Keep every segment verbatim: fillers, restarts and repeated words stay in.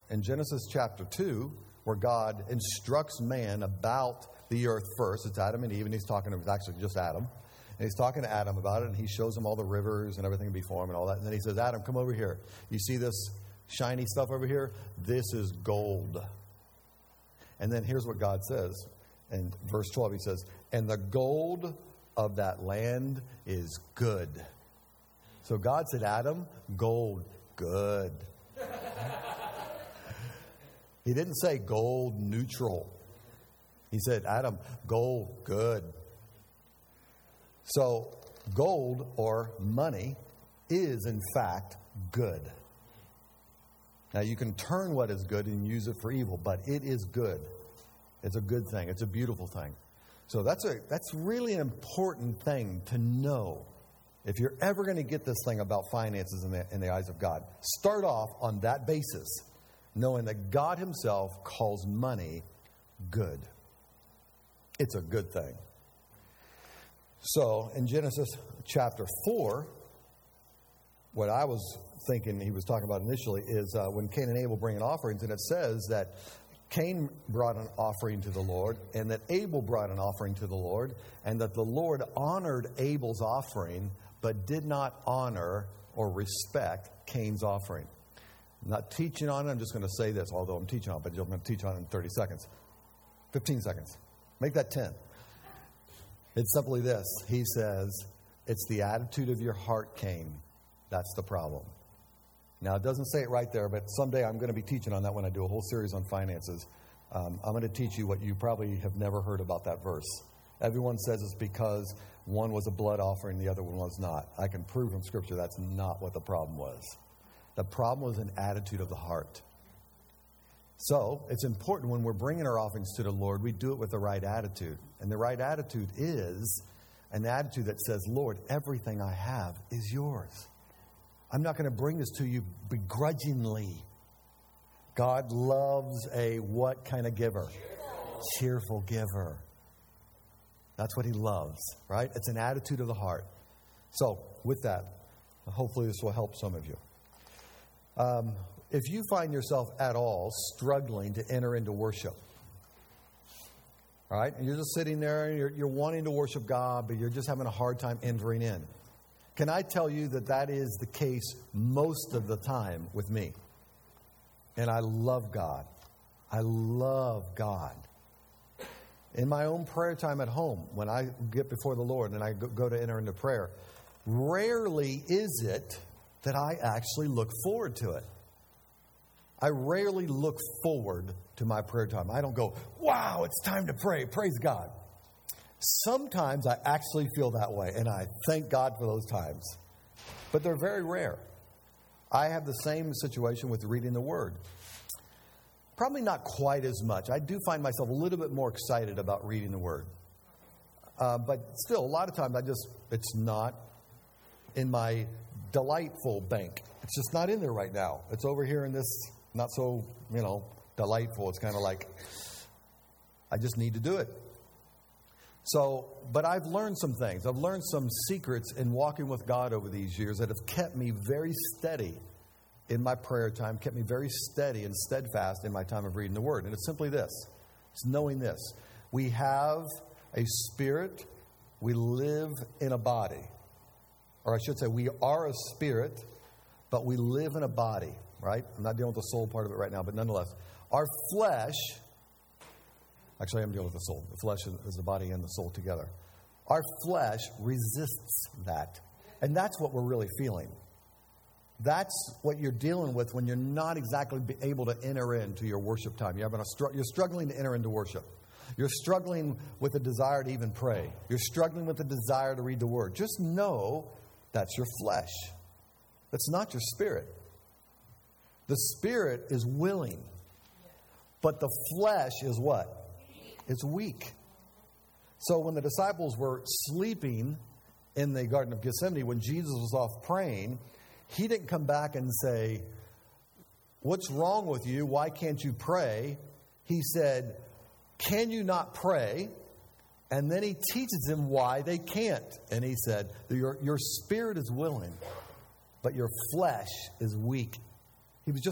in Genesis chapter two, where God instructs man about the earth first. It's Adam and Eve, and he's talking to, it's actually just Adam. And he's talking to Adam about it, and he shows him all the rivers and everything before him and all that. And then he says, Adam, come over here. You see this shiny stuff over here? This is gold. And then here's what God says. In verse twelve, he says, and the gold of that land is good. So God said, Adam, gold, good. He didn't say gold neutral. He said, Adam, gold, good. So gold or money is in fact good. Now you can turn what is good and use it for evil, but it is good. It's a good thing. It's a beautiful thing. So that's a that's really an important thing to know. If you're ever going to get this thing about finances in the, in the eyes of God, start off on that basis, knowing that God himself calls money good. It's a good thing. So in Genesis chapter four, what I was thinking he was talking about initially is uh, when Cain and Abel bring in offerings, and it says that Cain brought an offering to the Lord, and that Abel brought an offering to the Lord, and that the Lord honored Abel's offering, but did not honor or respect Cain's offering. I'm not teaching on it. I'm just going to say this, although I'm teaching on it, but I'm going to teach on it in thirty seconds. fifteen seconds. Make that ten. It's simply this. He says, it's the attitude of your heart, Cain. That's the problem. Now, it doesn't say it right there, but someday I'm going to be teaching on that when I do a whole series on finances. Um, I'm going to teach you what you probably have never heard about that verse. Everyone says it's because one was a blood offering, the other one was not. I can prove from Scripture that's not what the problem was. The problem was an attitude of the heart. So, it's important when we're bringing our offerings to the Lord, we do it with the right attitude. And the right attitude is an attitude that says, Lord, everything I have is yours. I'm not going to bring this to you begrudgingly. God loves a what kind of giver? Cheerful. Cheerful giver. That's what he loves, right? It's an attitude of the heart. So, with that, hopefully this will help some of you. Um, if you find yourself at all struggling to enter into worship, all right, and you're just sitting there and you're, you're wanting to worship God, but you're just having a hard time entering in, can I tell you that that is the case most of the time with me? And I love God. I love God. In my own prayer time at home, when I get before the Lord and I go to enter into prayer, rarely is it that I actually look forward to it. I rarely look forward to my prayer time. I don't go, wow, it's time to pray. Praise God. Sometimes I actually feel that way, and I thank God for those times. But they're very rare. I have the same situation with reading the Word. Probably not quite as much. I do find myself a little bit more excited about reading the Word. Uh, but still, a lot of times I just, it's not in my delightful bank. It's just not in there right now. It's over here in this not so, you know, delightful. It's kind of like, I just need to do it. So, but I've learned some things. I've learned some secrets in walking with God over these years that have kept me very steady in my prayer time, kept me very steady and steadfast in my time of reading the Word. And it's simply this. It's knowing this. We have a spirit. We live in a body. Or I should say we are a spirit, but we live in a body, right? I'm not dealing with the soul part of it right now, but nonetheless. Our flesh... Actually, I'm dealing with the soul. The flesh is the body and the soul together. Our flesh resists that. And that's what we're really feeling. That's what you're dealing with when you're not exactly able to enter into your worship time. You're, having a str- you're struggling to enter into worship. You're struggling with the desire to even pray. You're struggling with the desire to read the Word. Just know that's your flesh. That's not your spirit. The spirit is willing. But the flesh is what? It's weak. So when the disciples were sleeping in the Garden of Gethsemane, when Jesus was off praying, he didn't come back and say, what's wrong with you? Why can't you pray? He said, can you not pray? And then he teaches them why they can't. And he said, your, your spirit is willing, but your flesh is weak. He was just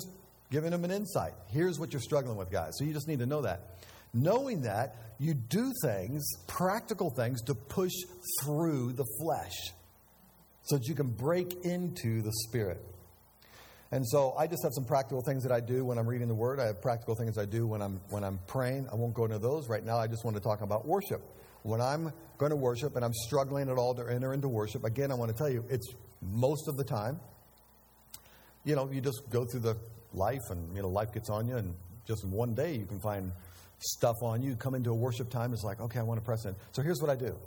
giving them an insight. Here's what you're struggling with, guys. So you just need to know that. Knowing that, you do things, practical things, to push through the flesh so that you can break into the Spirit. And so I just have some practical things that I do when I'm reading the Word. I have practical things I do when I'm when I'm praying. I won't go into those right now. I just want to talk about worship. When I'm going to worship and I'm struggling at all to enter into worship, again, I want to tell you, it's most of the time, you know, you just go through the life and, you know, life gets on you, and just in one day you can find stuff on you. Come into a worship time, it's like, okay, I want to press in. So here's what I do.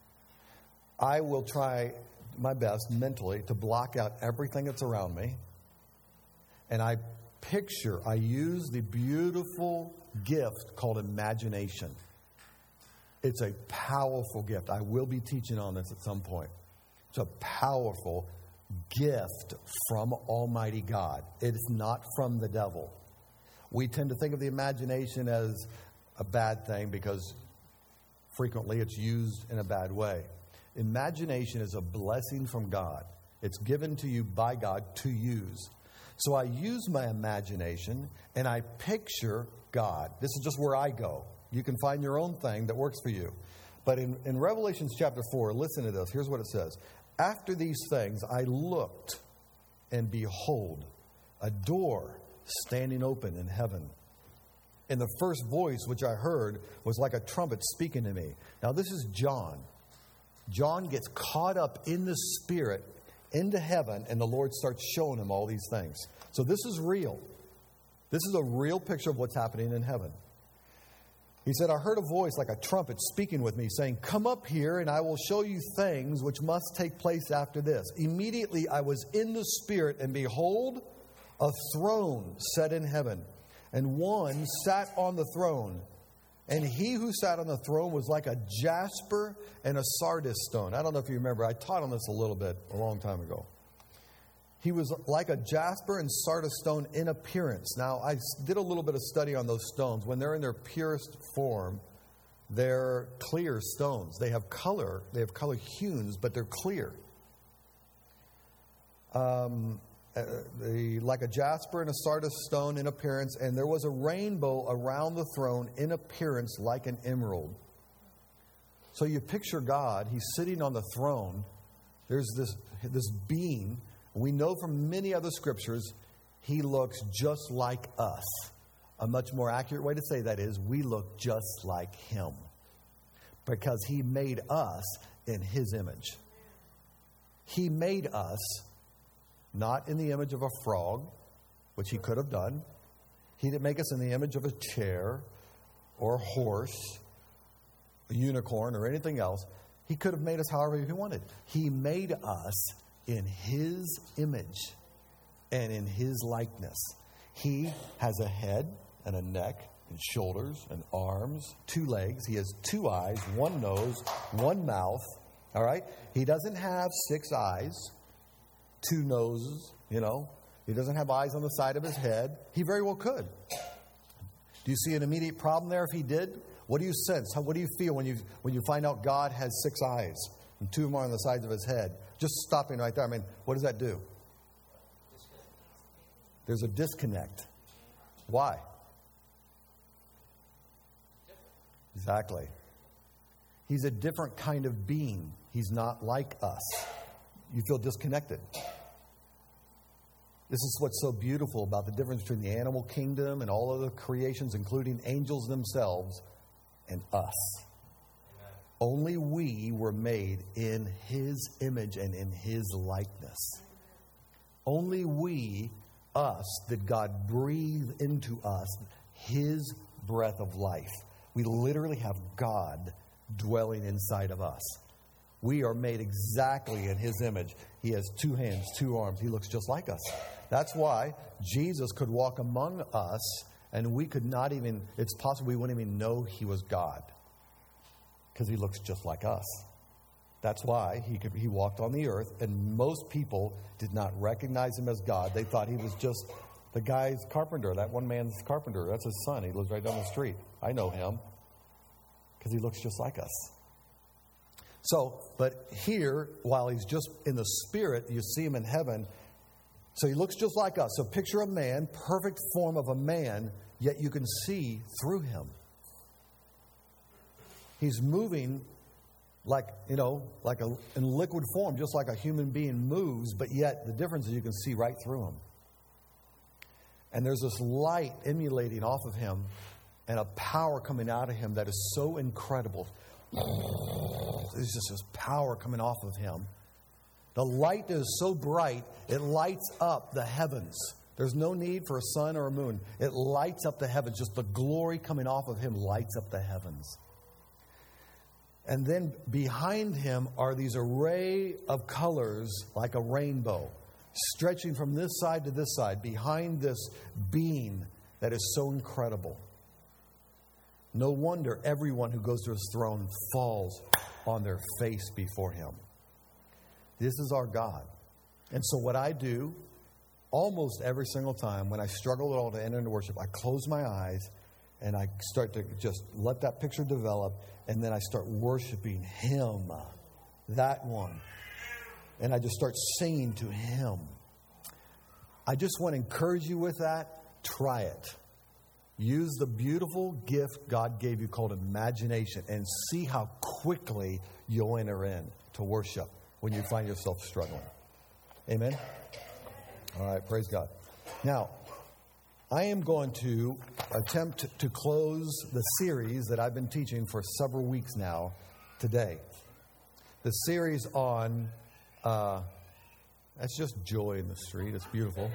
I will try my best mentally to block out everything that's around me. And I picture, I use the beautiful gift called imagination. It's a powerful gift. I will be teaching on this at some point. It's a powerful gift from Almighty God. It is not from the devil. We tend to think of the imagination as a bad thing because frequently it's used in a bad way. Imagination is a blessing from God. It's given to you by God to use. So I use my imagination and I picture God. This is just where I go. You can find your own thing that works for you. But in, in Revelation chapter four, listen to this. Here's what it says. After these things, I looked, and behold, a door standing open in heaven. And the first voice which I heard was like a trumpet speaking to me. Now this is John. John gets caught up in the Spirit into heaven, and the Lord starts showing him all these things. So this is real. This is a real picture of what's happening in heaven. He said, I heard a voice like a trumpet speaking with me, saying, come up here, and I will show you things which must take place after this. Immediately I was in the Spirit, and behold, a throne set in heaven, and one sat on the throne. And he who sat on the throne was like a jasper and a sardis stone. I don't know if you remember. I taught on this a little bit a long time ago. He was like a jasper and sardis stone in appearance. Now, I did a little bit of study on those stones. When they're in their purest form, they're clear stones. They have color. They have color hues, but they're clear. Um... Uh, the, like a jasper and a sardis stone in appearance, and there was a rainbow around the throne in appearance like an emerald. So you picture God, he's sitting on the throne. There's this, this being. We know from many other scriptures, he looks just like us. A much more accurate way to say that is, we look just like him. Because he made us in his image. He made us not in the image of a frog, which he could have done. He didn't make us in the image of a chair or a horse, a unicorn, or anything else. He could have made us however he wanted. He made us in his image and in his likeness. He has a head and a neck and shoulders and arms, two legs. He has two eyes, one nose, one mouth. All right? He doesn't have six eyes. Two noses, you know. He doesn't have eyes on the side of his head. He very well could. Do you see an immediate problem there if he did? What do you sense? How, what do you feel when you when you find out God has six eyes and two of them are on the sides of his head? Just stopping right there. I mean, what does that do? There's a disconnect. Why? Exactly. He's a different kind of being. He's not like us. You feel disconnected. This is what's so beautiful about the difference between the animal kingdom and all other creations, including angels themselves, and us. Amen. Only we were made in his image and in his likeness. Only we, us, did God breathe into us his breath of life. We literally have God dwelling inside of us. We are made exactly in his image. He has two hands, two arms. He looks just like us. That's why Jesus could walk among us, and we could not even, it's possible we wouldn't even know he was God, because he looks just like us. That's why he could, he walked on the earth, and most people did not recognize him as God. They thought he was just the guy's carpenter, that one man's carpenter. That's his son. He lives right down the street. I know him, because he looks just like us. So, but here, while he's just in the Spirit, you see him in heaven, So he looks just like us. So picture a man, perfect form of a man, yet you can see through him. He's moving like, you know, like a in liquid form, just like a human being moves, but yet the difference is you can see right through him. And there's this light emanating off of him and a power coming out of him that is so incredible. There's just this power coming off of him. The light is so bright, it lights up the heavens. There's no need for a sun or a moon. It lights up the heavens. Just the glory coming off of him lights up the heavens. And then behind him are these array of colors like a rainbow, stretching from this side to this side, behind this being that is so incredible. No wonder everyone who goes to his throne falls on their face before him. This is our God. And so what I do almost every single time when I struggle at all to enter into worship, I close my eyes and I start to just let that picture develop, and then I start worshiping him, that one. And I just start singing to him. I just want to encourage you with that. Try it. Use the beautiful gift God gave you called imagination and see how quickly you'll enter in to worship when you find yourself struggling. Amen? All right, praise God. Now, I am going to attempt to close the series that I've been teaching for several weeks now today. The series on, uh, that's just joy in the street. It's beautiful.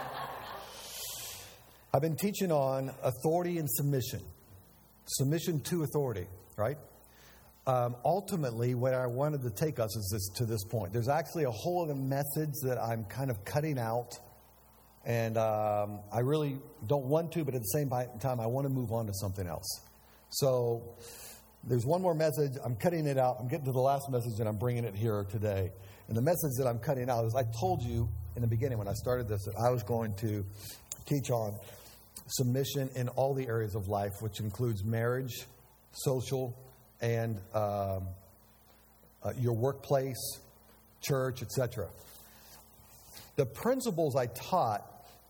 I've been teaching on authority and submission. Submission to authority, right? Um, ultimately, what I wanted to take us is this, to this point. There's actually a whole other message that I'm kind of cutting out. And um, I really don't want to, but at the same time, I want to move on to something else. So there's one more message. I'm cutting it out. I'm getting to the last message, and I'm bringing it here today. And the message that I'm cutting out is I told you in the beginning when I started this that I was going to teach on submission in all the areas of life, which includes marriage, social, and um, uh, your workplace, church, et cetera. The principles I taught,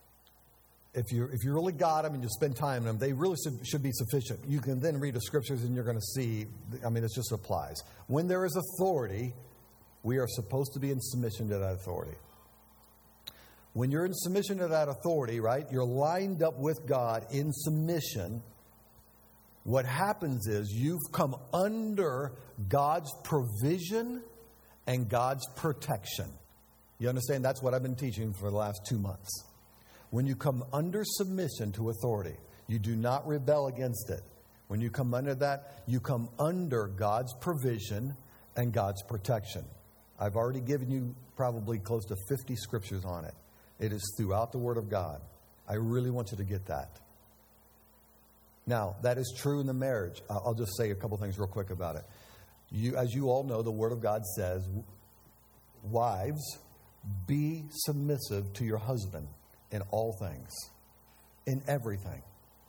if you if you really got them and you spend time in them, they really should, should be sufficient. You can then read the scriptures and you're going to see, I mean, it just applies. When there is authority, we are supposed to be in submission to that authority. When you're in submission to that authority, right, you're lined up with God in submission. What happens is you've come under God's provision and God's protection. You understand? That's what I've been teaching for the last two months. When you come under submission to authority, you do not rebel against it. When you come under that, you come under God's provision and God's protection. I've already given you probably close to fifty scriptures on it. It is throughout the Word of God. I really want you to get that. Now, that is true in the marriage. I'll just say a couple things real quick about it. You, as you all know, the Word of God says, wives, be submissive to your husband in all things, in everything.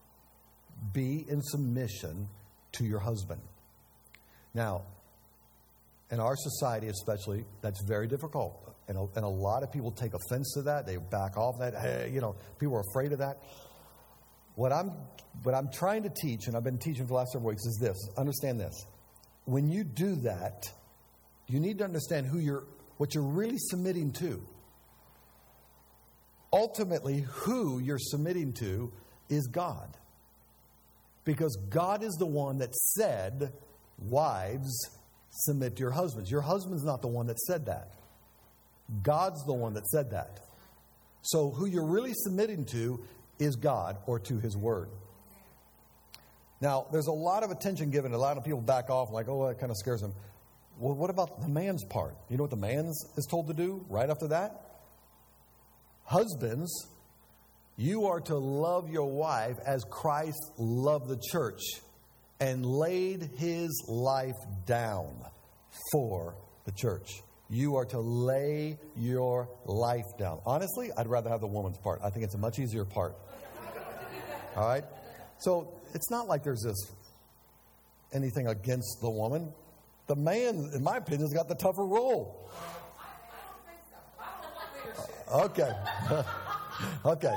Be in submission to your husband. Now, in our society especially, that's very difficult. And a, and a lot of people take offense to that. They back off that. Hey, you know, people are afraid of that. What I'm, what I'm trying to teach, and I've been teaching for the last several weeks, is this. Understand this. When you do that, you need to understand who you're, what you're really submitting to. Ultimately, who you're submitting to is God. Because God is the one that said, wives, submit to your husbands. Your husband's not the one that said that. God's the one that said that. So who you're really submitting to is God or to His Word. Now, there's a lot of attention given. A lot of people back off like, oh, that kind of scares them. Well, what about the man's part? You know what the man is told to do right after that? Husbands, you are to love your wife as Christ loved the church and laid His life down for the church. You are to lay your life down. Honestly, I'd rather have the woman's part. I think it's a much easier part. All right? So it's not like there's this anything against the woman. The man, in my opinion, has got the tougher role. Okay. Okay.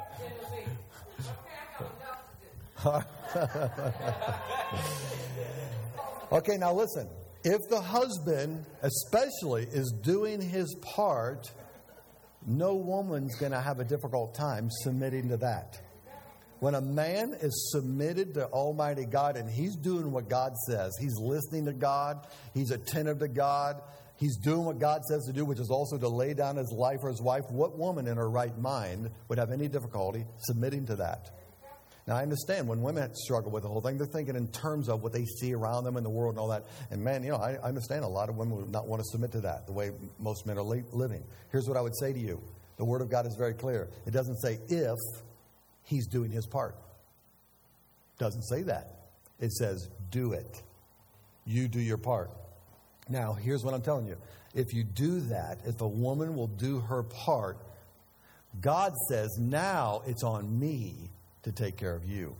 Okay, now listen. If the husband, especially, is doing his part, no woman's going to have a difficult time submitting to that. When a man is submitted to Almighty God and he's doing what God says, he's listening to God, he's attentive to God, he's doing what God says to do, which is also to lay down his life for his wife, what woman in her right mind would have any difficulty submitting to that? Now, I understand when women struggle with the whole thing, they're thinking in terms of what they see around them in the world and all that. And man, you know, I, I understand a lot of women would not want to submit to that, the way most men are li- living. Here's what I would say to you. The Word of God is very clear. It doesn't say if he's doing his part. It doesn't say that. It says do it. You do your part. Now, here's what I'm telling you. If you do that, if a woman will do her part, God says, now it's on me to take care of you.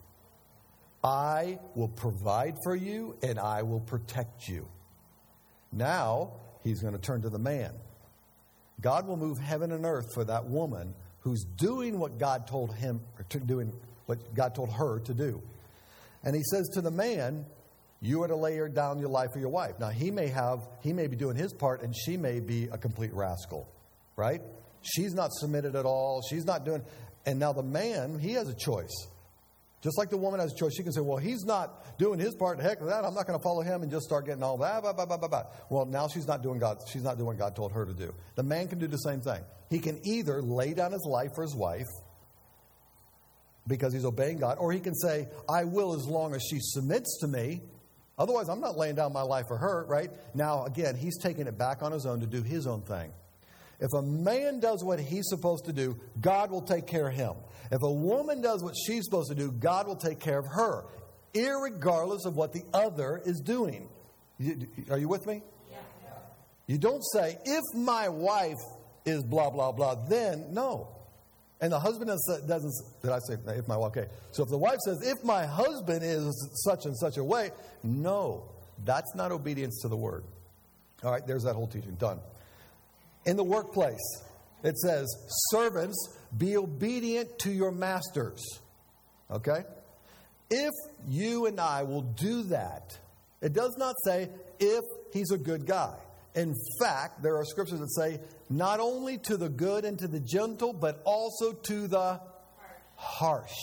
I will provide for you and I will protect you. Now, he's going to turn to the man. God will move heaven and earth for that woman who's doing what God told him, or to doing what God told her to do. And he says to the man, you are to lay down your life for your wife. Now, he may have, he may be doing his part and she may be a complete rascal, right? She's not submitted at all. She's not doing... And now the man, he has a choice. Just like the woman has a choice. She can say, well, he's not doing his part. Heck of that. I'm not going to follow him and just start getting all that. Blah, blah, blah, blah, blah. Well, now she's not doing God. She's not doing what God told her to do. The man can do the same thing. He can either lay down his life for his wife because he's obeying God, or he can say, I will as long as she submits to me. Otherwise, I'm not laying down my life for her, right? Now, again, he's taking it back on his own to do his own thing. If a man does what he's supposed to do, God will take care of him. If a woman does what she's supposed to do, God will take care of her, irregardless of what the other is doing. Are you with me? Yeah. You don't say, if my wife is blah, blah, blah, then no. And the husband doesn't, did I say, if my wife, okay. So if the wife says, if my husband is such and such a way, no, that's not obedience to the word. All right, there's that whole teaching. Done. In the workplace, it says, servants, be obedient to your masters. Okay? If you and I will do that, it does not say if he's a good guy. In fact, there are scriptures that say, not only to the good and to the gentle, but also to the harsh.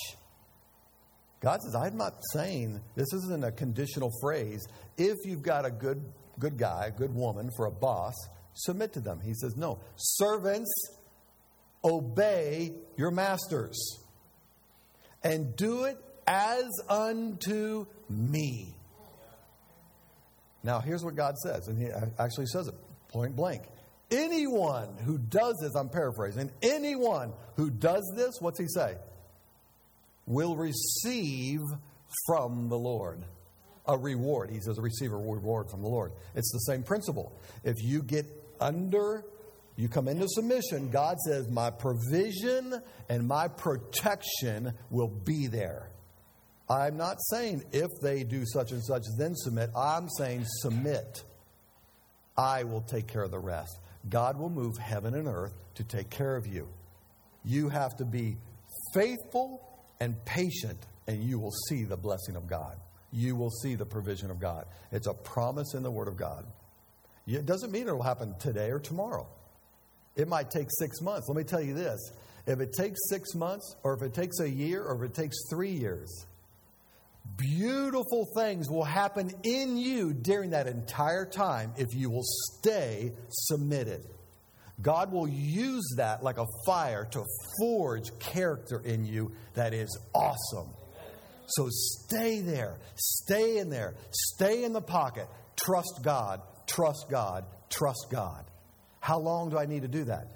God says, I'm not saying, this isn't a conditional phrase. If you've got a good, good guy, a good woman for a boss, submit to them. He says, no. Servants, obey your masters. And do it as unto me. Now, here's what God says. And he actually says it point blank. Anyone who does this, I'm paraphrasing, anyone who does this, what's he say? Will receive from the Lord a reward. He says, receive a reward from the Lord. It's the same principle. If you get under, you come into submission, God says, my provision and my protection will be there. I'm not saying if they do such and such, then submit. I'm saying submit. I will take care of the rest. God will move heaven and earth to take care of you. You have to be faithful and patient, and you will see the blessing of God. You will see the provision of God. It's a promise in the Word of God. It doesn't mean it will happen today or tomorrow. It might take six months. Let me tell you this. If it takes six months, or if it takes a year, or if it takes three years, beautiful things will happen in you during that entire time if you will stay submitted. God will use that like a fire to forge character in you that is awesome. So stay there. Stay in there. Stay in the pocket. Trust God. Trust God. Trust God. How long do I need to do that?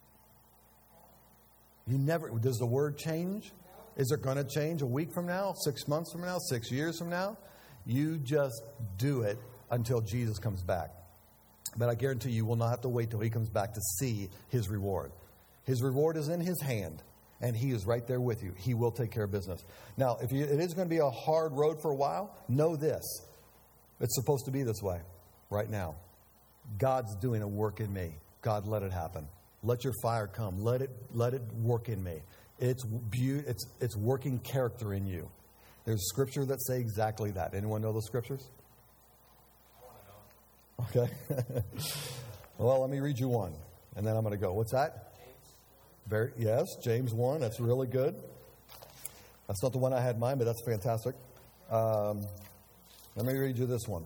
You never. Does the word change? Is it going to change a week from now, six months from now, six years from now? You just do it until Jesus comes back. But I guarantee you will not have to wait till he comes back to see his reward. His reward is in his hand, and he is right there with you. He will take care of business. Now, if you, it is going to be a hard road for a while, know this. It's supposed to be this way right now. God's doing a work in me. God, let it happen. Let your fire come. Let it let it work in me. It's be- it's it's working character in you. There's scripture that say exactly that. Anyone know those scriptures? Okay. Well, let me read you one, and then I'm going to go. What's that? Very yes, James one. That's really good. That's not the one I had in mind, but that's fantastic. Um, let me read you this one.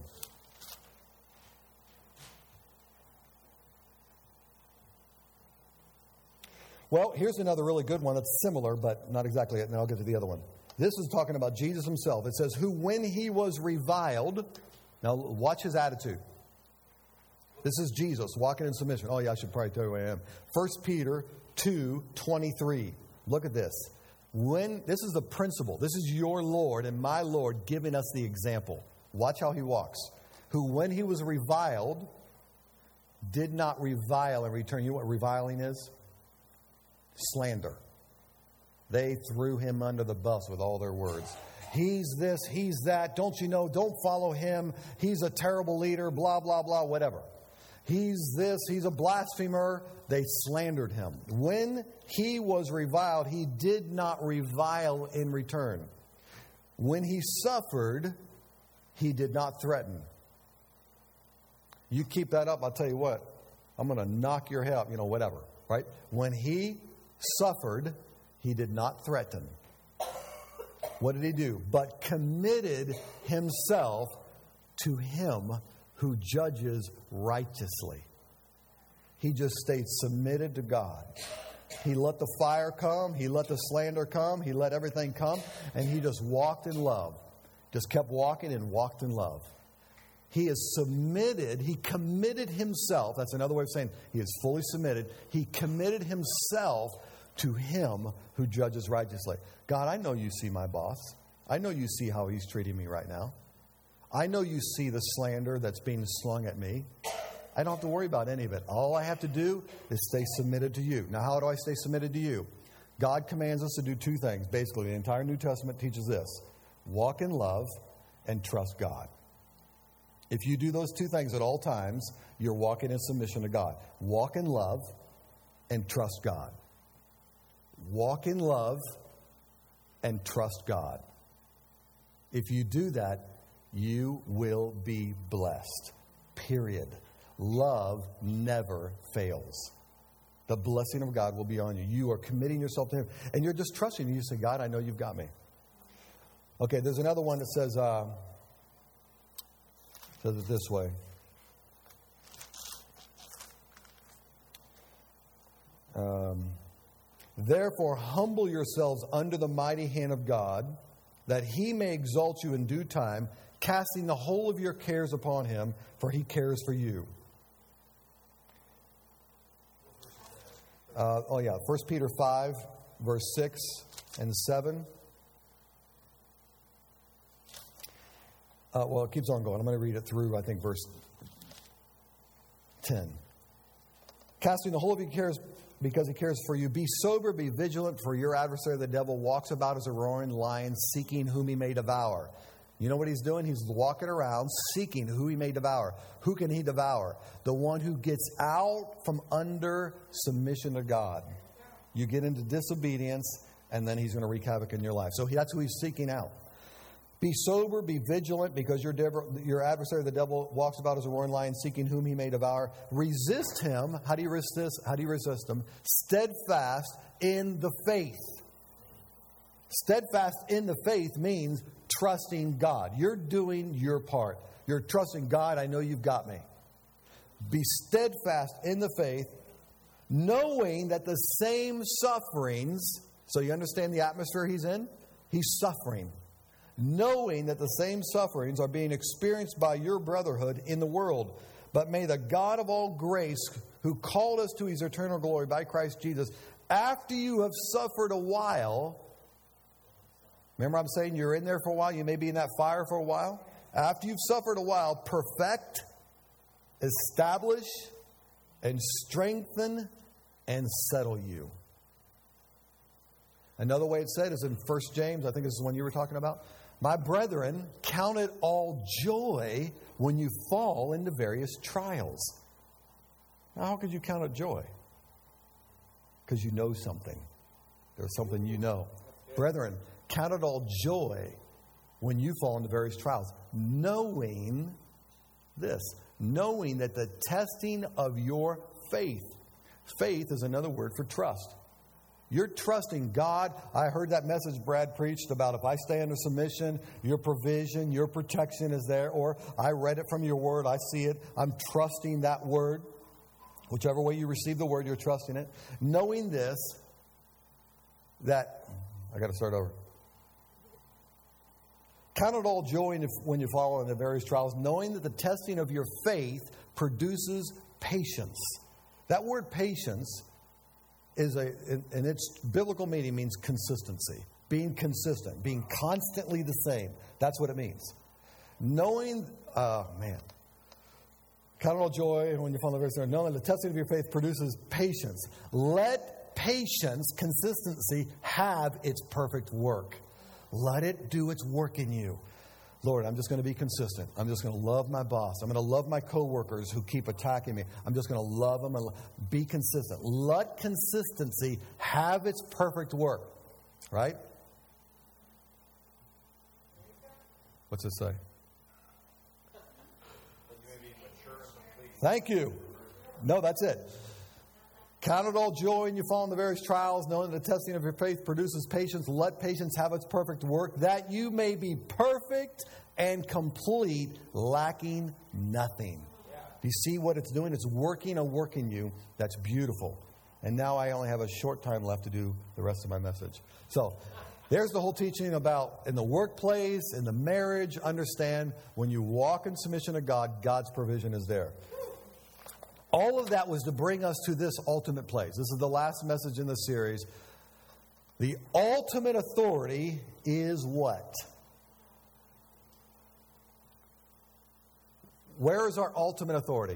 Well, here's another really good one that's similar, but not exactly it, and then I'll get to the other one. This is talking about Jesus himself. It says, who when he was reviled, now watch his attitude. This is Jesus walking in submission. Oh, yeah, I should probably tell you who I am. First Peter two twenty-three. Look at this. When this is the principle. This is your Lord and my Lord giving us the example. Watch how he walks. Who when he was reviled, did not revile in return. You know what reviling is? Slander. They threw him under the bus with all their words. He's this, he's that. Don't you know? Don't follow him. He's a terrible leader, blah, blah, blah, whatever. He's this, he's a blasphemer. They slandered him. When he was reviled, he did not revile in return. When he suffered, he did not threaten. You keep that up, I'll tell you what, I'm going to knock your head up, you know, whatever, right? When he suffered, he did not threaten. What did he do? But committed himself to him who judges righteously. He just stayed submitted to God. He let the fire come. He let the slander come. He let everything come. And he just walked in love. Just kept walking and walked in love. He is submitted. He committed himself. That's another way of saying he is fully submitted. He committed himself to him who judges righteously. God, I know you see my boss. I know you see how he's treating me right now. I know you see the slander that's being slung at me. I don't have to worry about any of it. All I have to do is stay submitted to you. Now, how do I stay submitted to you? God commands us to do two things. Basically, the entire New Testament teaches this. Walk in love and trust God. If you do those two things at all times, you're walking in submission to God. Walk in love and trust God. Walk in love and trust God. If you do that, you will be blessed. Period. Love never fails. The blessing of God will be on you. You are committing yourself to him. And you're just trusting him. You say, God, I know you've got me. Okay, there's another one that says, uh, says it this way. Um, Therefore, humble yourselves under the mighty hand of God, that he may exalt you in due time, casting the whole of your cares upon him, for he cares for you. Uh, oh, yeah. First Peter five, verse six and seven. Uh, well, it keeps on going. I'm going to read it through, I think, verse ten. Casting the whole of your cares because he cares for you. Be sober, be vigilant, for your adversary, the devil, walks about as a roaring lion, seeking whom he may devour. You know what he's doing? He's walking around seeking who he may devour. Who can he devour? The one who gets out from under submission to God. You get into disobedience, and then he's going to wreak havoc in your life. So that's who he's seeking out. Be sober, be vigilant, because your, dev- your adversary, the devil, walks about as a roaring lion, seeking whom he may devour. Resist him. How do you resist? How do you resist him? Steadfast in the faith. Steadfast in the faith means trusting God. You're doing your part. You're trusting God. I know you've got me. Be steadfast in the faith, knowing that the same sufferings, so you understand the atmosphere he's in? He's suffering. Knowing that the same sufferings are being experienced by your brotherhood in the world. But may the God of all grace, who called us to his eternal glory by Christ Jesus, after you have suffered a while, remember I'm saying you're in there for a while, you may be in that fire for a while. After you've suffered a while, perfect, establish, and strengthen, and settle you. Another way it's said is in First James, I think this is the one you were talking about. My brethren, count it all joy when you fall into various trials. Now, how could you count it joy? Because you know something. There's something you know. Brethren, count it all joy when you fall into various trials, knowing this, knowing that the testing of your faith, faith is another word for trust. You're trusting God. I heard that message Brad preached about if I stay under submission, your provision, your protection is there. Or I read it from your word. I see it. I'm trusting that word. Whichever way you receive the word, you're trusting it. Knowing this, that, I got to start over. Count it all joy when you fall into various trials, knowing that the testing of your faith produces patience. That word patience is a, in its biblical meaning, means consistency. Being consistent, being constantly the same. That's what it means. Knowing, uh, man, count it all joy when you fall into various trials, knowing that the testing of your faith produces patience. Let patience, consistency, have its perfect work. Let it do its work in you. Lord, I'm just going to be consistent. I'm just going to love my boss. I'm going to love my coworkers who keep attacking me. I'm just going to love them and be consistent. Let consistency have its perfect work. Right? What's it say? Thank you. No, that's it. Count it all joy when you fall into various trials, knowing that the testing of your faith produces patience. Let patience have its perfect work, that you may be perfect and complete, lacking nothing. Yeah. You see what it's doing? It's working a work in you that's beautiful. And now I only have a short time left to do the rest of my message. So there's the whole teaching about in the workplace, in the marriage. Understand, when you walk in submission to God, God's provision is there. All of that was to bring us to this ultimate place. This is the last message in the series. The ultimate authority is what? Where is our ultimate authority?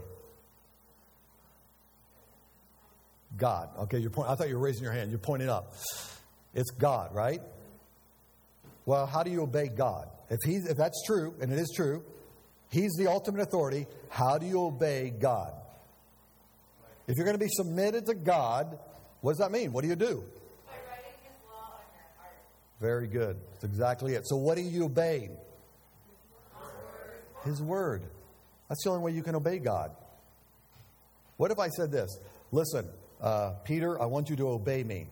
God. Okay, you're point, I thought you were raising your hand. You're pointing up. It's God, right? Well, how do you obey God? If he's, if that's true, and it is true, He's the ultimate authority, how do you obey God? If you're going to be submitted to God, what does that mean? What do you do? By writing His law on your heart. Very good. That's exactly it. So what do you obey? His word. His word. That's the only way you can obey God. What if I said this? Listen, uh, Peter, I want you to obey me.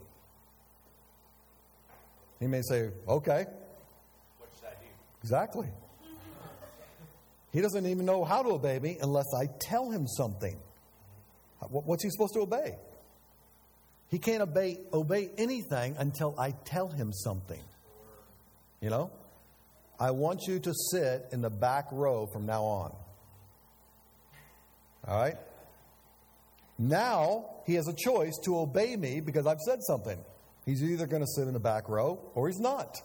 He may say, okay. What should I do? Exactly. He doesn't even know how to obey me unless I tell him something. What's he supposed to obey? He can't obey, obey anything until I tell him something. You know? I want you to sit in the back row from now on. All right? Now, he has a choice to obey me because I've said something. He's either going to sit in the back row or he's not.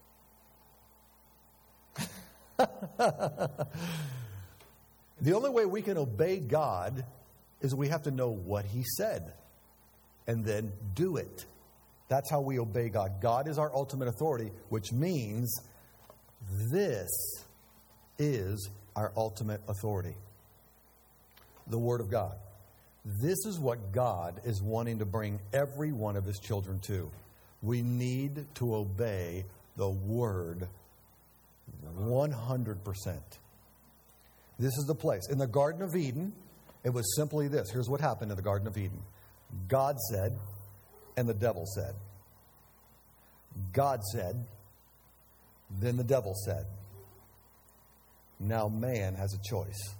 The only way we can obey God is we have to know what He said and then do it. That's how we obey God. God is our ultimate authority, which means this is our ultimate authority. The Word of God. This is what God is wanting to bring every one of His children to. We need to obey the Word one hundred percent. This is the place. In the Garden of Eden, it was simply this. Here's what happened in the Garden of Eden. God said, and the devil said. God said, then the devil said. Now man has a choice.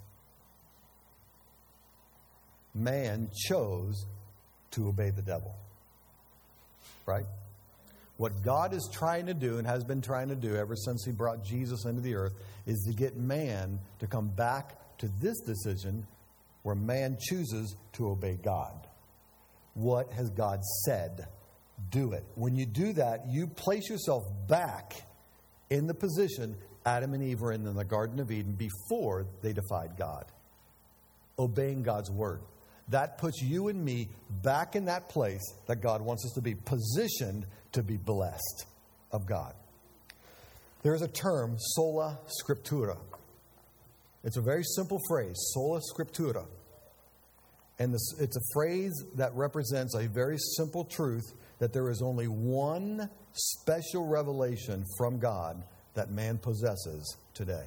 Man chose to obey the devil. Right? What God is trying to do and has been trying to do ever since He brought Jesus into the earth is to get man to come back to this decision where man chooses to obey God. What has God said? Do it. When you do that, you place yourself back in the position Adam and Eve were in in the Garden of Eden before they defied God. Obeying God's word. That puts you and me back in that place that God wants us to be, positioned to be blessed of God. There is a term, sola scriptura. It's a very simple phrase, sola scriptura. And this, it's a phrase that represents a very simple truth that there is only one special revelation from God that man possesses today.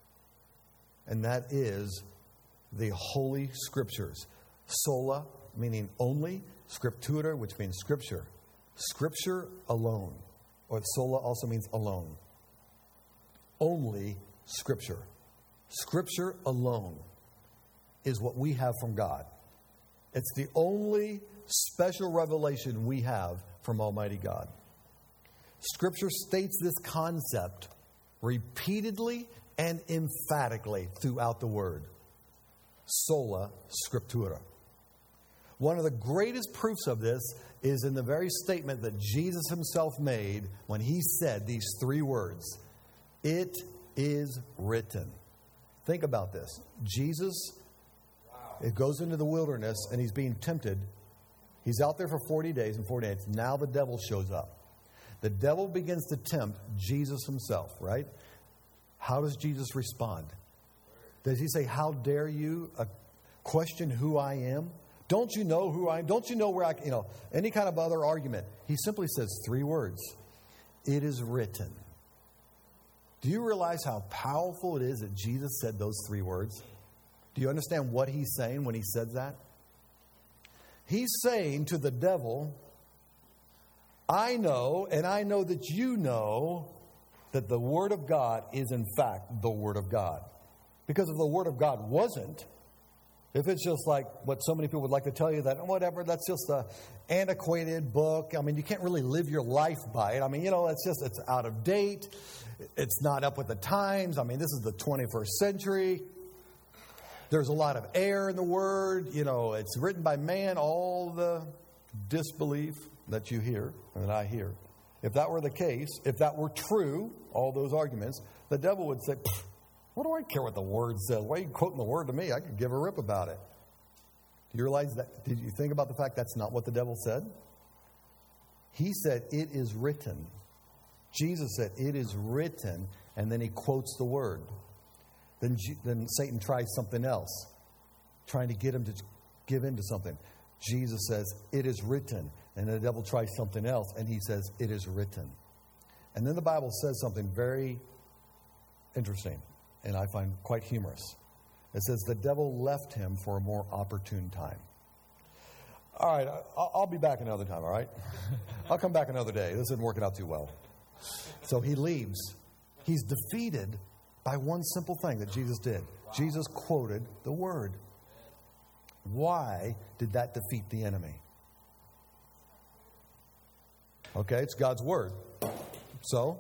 And that is the Holy Scriptures. Sola, meaning only. Scriptura, which means Scripture. Scripture alone. Or sola also means alone. Only Scripture. Scripture alone is what we have from God. It's the only special revelation we have from Almighty God. Scripture states this concept repeatedly and emphatically throughout the Word. Sola Scriptura. One of the greatest proofs of this is in the very statement that Jesus himself made when he said these three words. It is written. Think about this. Jesus, it goes into the wilderness and he's being tempted. He's out there for forty days and forty nights. Now the devil shows up. The devil begins to tempt Jesus himself, right? How does Jesus respond? Does he say, how dare you uh, question who I am? Don't you know who I am? Don't you know where I, you know, any kind of other argument. He simply says three words. It is written. Do you realize how powerful it is that Jesus said those three words? Do you understand what he's saying when he says that? He's saying to the devil, I know, and I know that you know, that the Word of God is in fact the Word of God. Because if the Word of God wasn't, if it's just like what so many people would like to tell you that, whatever, that's just an antiquated book. I mean, you can't really live your life by it. I mean, you know, it's just, it's out of date. It's not up with the times. I mean, this is the twenty-first century. There's a lot of error in the Word. You know, it's written by man. All the disbelief that you hear and that I hear. If that were the case, if that were true, all those arguments, the devil would say, what do I care what the Word says? Why are you quoting the Word to me? I could give a rip about it. Do you realize that? Did you think about the fact that's not what the devil said? He said, it is written. Jesus said, it is written, and then he quotes the Word. Then, then Satan tries something else, trying to get him to give in to something. Jesus says, it is written. And the devil tries something else, and he says, it is written. And then the Bible says something very interesting, and I find quite humorous. It says, the devil left him for a more opportune time. All right, I'll, I'll be back another time, all right? I'll come back another day. This isn't working out too well. So he leaves. He's defeated by one simple thing that Jesus did. Jesus quoted the Word. Why did that defeat the enemy? Okay, it's God's Word. So?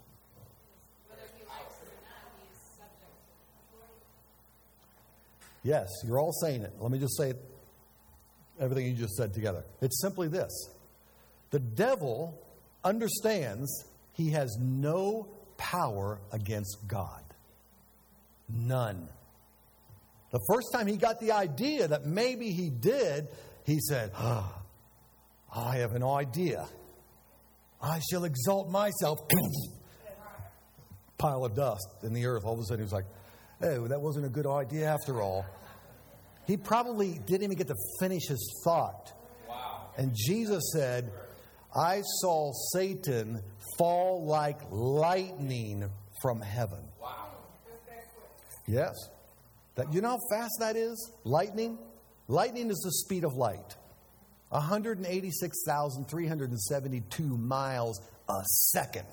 Yes, you're all saying it. Let me just say it, everything you just said together. It's simply this. The devil understands he has no power against God. None. The first time he got the idea that maybe he did, he said, oh, I have an idea. I shall exalt myself. Pile of dust in the earth. All of a sudden he was like, oh, that wasn't a good idea after all. He probably didn't even get to finish his thought. Wow. And Jesus said, I saw Satan fall like lightning from heaven. Wow. Yes. That, you know how fast that is? Lightning? Lightning is the speed of light. one hundred eighty-six thousand three hundred seventy-two miles a second.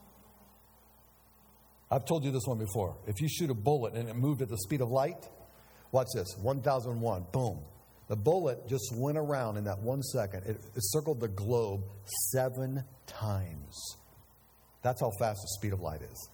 I've told you this one before. If you shoot a bullet and it moved at the speed of light, watch this, one thousand one, boom. The bullet just went around in that one second. It, it circled the globe seven times. That's how fast the speed of light is.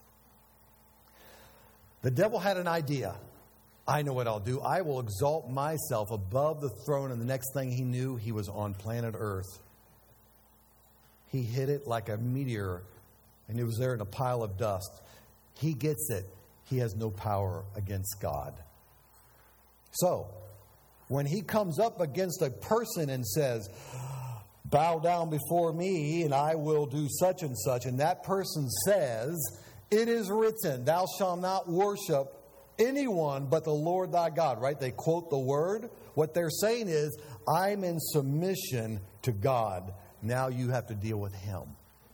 The devil had an idea. I know what I'll do. I will exalt myself above the throne. And the next thing he knew, he was on planet Earth. He hit it like a meteor, and it was there in a pile of dust. He gets it. He has no power against God. So, when he comes up against a person and says, bow down before me and I will do such and such, and that person says, it is written, thou shalt not worship anyone but the Lord thy God, right? They quote the word. What they're saying is, I'm in submission to God. Now you have to deal with him.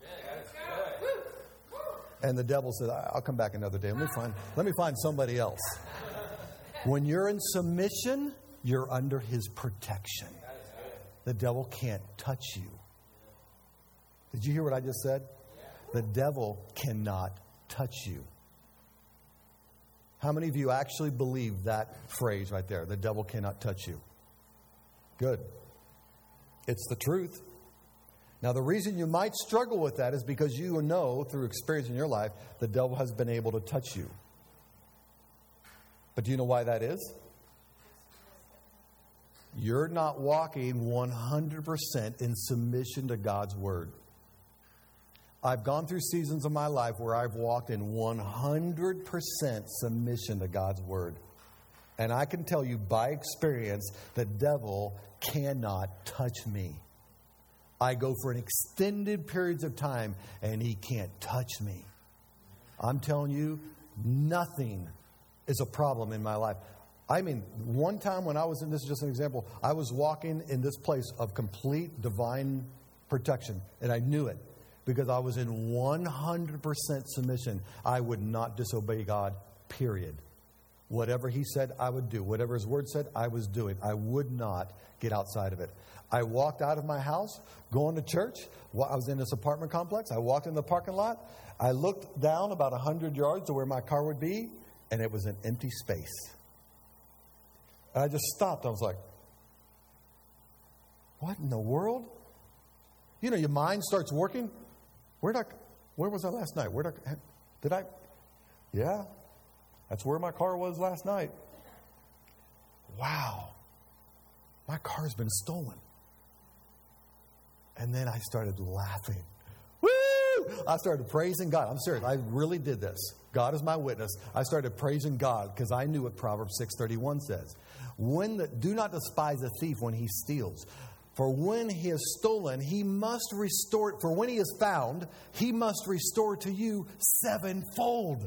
And the devil said, I'll come back another day. Let me find, let me find somebody else. When you're in submission, you're under his protection. The devil can't touch you. Did you hear what I just said? The devil cannot touch you. How many of you actually believe that phrase right there? The devil cannot touch you. Good. It's the truth. Now, the reason you might struggle with that is because you know through experience in your life, the devil has been able to touch you. But do you know why that is? You're not walking one hundred percent in submission to God's word. I've gone through seasons of my life where I've walked in one hundred percent submission to God's word. And I can tell you by experience, the devil cannot touch me. I go for an extended periods of time and he can't touch me. I'm telling you, nothing is a problem in my life. I mean, one time when I was in, this is just an example, I was walking in this place of complete divine protection, and I knew it because I was in one hundred percent submission. I would not disobey God, period. Whatever he said, I would do. Whatever his word said, I was doing. I would not get outside of it. I walked out of my house, going to church. I was in this apartment complex. I walked in the parking lot. I looked down about one hundred yards to where my car would be, and it was an empty space. And I just stopped. I was like, what in the world? You know, your mind starts working. Where did I, where was I last night? Where did I, did I? Yeah, that's where my car was last night. Wow. My car's been stolen. And then I started laughing. Woo! I started praising God. I'm serious. I really did this. God is my witness. I started praising God because I knew what Proverbs six thirty-one says. When the, do not despise a thief when he steals. For when he has stolen, he must restore it. For when he is found, he must restore to you sevenfold.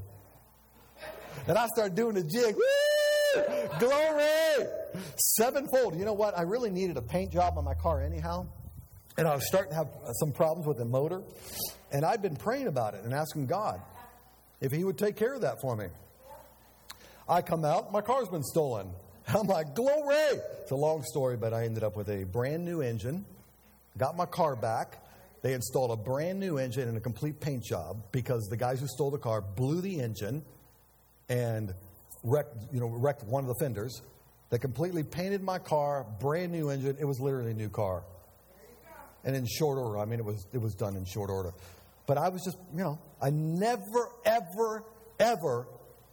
And I started doing the jig. Woo! Glory! Sevenfold. You know what? I really needed a paint job on my car anyhow. And I was starting to have some problems with the motor. And I'd been praying about it and asking God if he would take care of that for me. I come out, my car's been stolen. I'm like, glory! It's a long story, but I ended up with a brand new engine. Got my car back. They installed a brand new engine and a complete paint job because the guys who stole the car blew the engine and wrecked, you know, wrecked one of the fenders. They completely painted my car, brand new engine. It was literally a new car. And in short order, I mean, it was it was done in short order. But I was just, you know, I never, ever, ever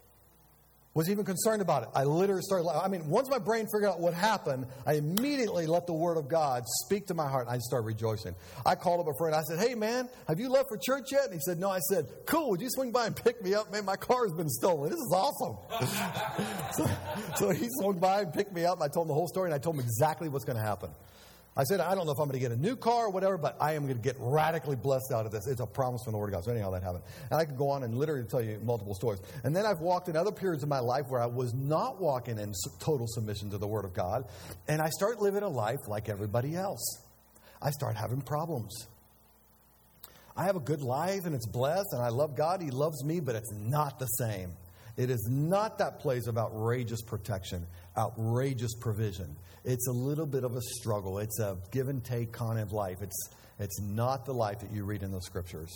was even concerned about it. I literally started, I mean, once my brain figured out what happened, I immediately let the Word of God speak to my heart, and I just started rejoicing. I called up a friend. I said, hey, man, have you left for church yet? And he said, no. I said, cool, would you swing by and pick me up? Man, my car's been stolen. This is awesome. so, so he swung by and picked me up. I told him the whole story, and I told him exactly what's going to happen. I said, I don't know if I'm going to get a new car or whatever, but I am going to get radically blessed out of this. It's a promise from the Word of God. So anyhow, that happened. And I could go on and literally tell you multiple stories. And then I've walked in other periods of my life where I was not walking in total submission to the Word of God. And I start living a life like everybody else. I start having problems. I have a good life and it's blessed and I love God. He loves me, but it's not the same. It is not that place of outrageous protection, outrageous provision. It's a little bit of a struggle. It's a give and take kind of life. It's, it's not the life that you read in the Scriptures.